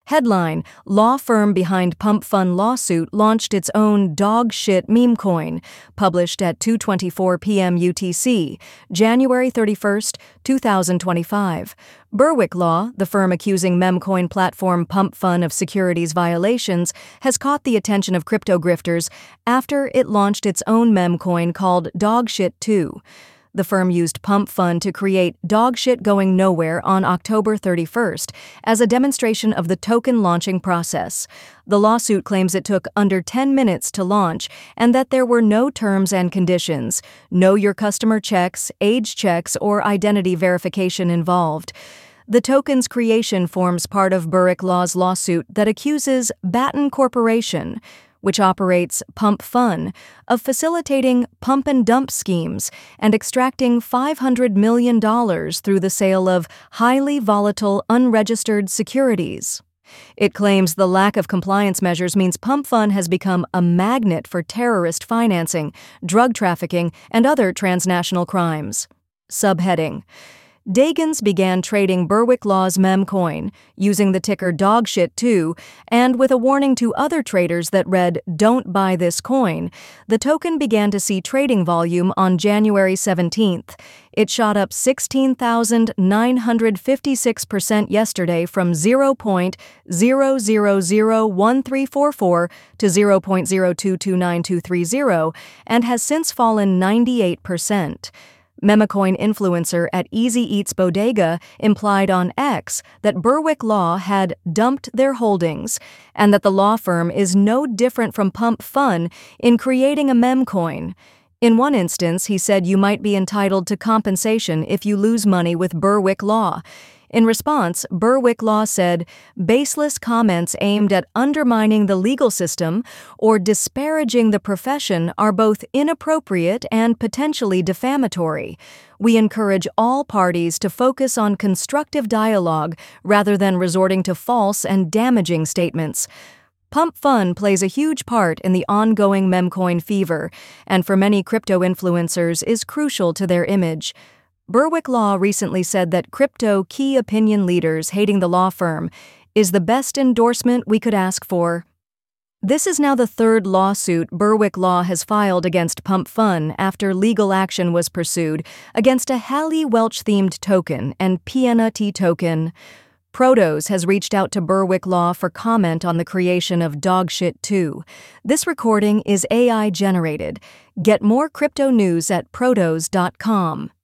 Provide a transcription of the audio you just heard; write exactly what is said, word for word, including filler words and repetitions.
Headline: Law firm behind Pump Fun lawsuit launched its own dog shit meme coin, published at two twenty-four p m U T C, January thirty-first, two thousand twenty-five. Berwick Law, the firm accusing memcoin platform Pump Fun of securities violations, has caught the attention of crypto grifters after it launched its own memcoin called Dogshit two. The firm used Pump Fun to create Dogshit Going Nowhere on October thirty-first as a demonstration of the token launching process. The lawsuit claims it took under ten minutes to launch and that there were no terms and conditions, know your customer checks, age checks, or identity verification involved. The token's creation forms part of Berwick Law's lawsuit that accuses Batten Corporation, which operates Pump Fun, of facilitating pump and dump schemes and extracting five hundred million dollars through the sale of highly volatile, unregistered securities. It claims the lack of compliance measures means Pump Fun has become a magnet for terrorist financing, drug trafficking, and other transnational crimes. Subheading: Dagans began trading Berwick Law's memcoin, using the ticker Dogshit two, and with a warning to other traders that read, "Don't buy this coin," the token began to see trading volume on January seventeenth. It shot up sixteen thousand nine hundred fifty-six percent yesterday from zero point zero zero zero one three four four to zero point zero two two nine two three zero and has since fallen ninety-eight percent. Memecoin influencer at Easy Eats Bodega implied on X that Berwick Law had dumped their holdings and that the law firm is no different from Pump Fun in creating a memcoin. In one instance, he said you might be entitled to compensation if you lose money with Berwick Law. In response, Berwick Law said baseless comments aimed at undermining the legal system or disparaging the profession are both inappropriate and potentially defamatory. We encourage all parties to focus on constructive dialogue rather than resorting to false and damaging statements. Pump Fun plays a huge part in the ongoing memcoin fever, and for many crypto influencers is crucial to their image. Berwick Law recently said that crypto key opinion leaders hating the law firm is the best endorsement we could ask for. This is now the third lawsuit Berwick Law has filed against Pump Fun after legal action was pursued against a Hallie Welch-themed token and P N A T token. Protos has reached out to Berwick Law for comment on the creation of Dogshit two. This recording is A I generated. Get more crypto news at protos dot com.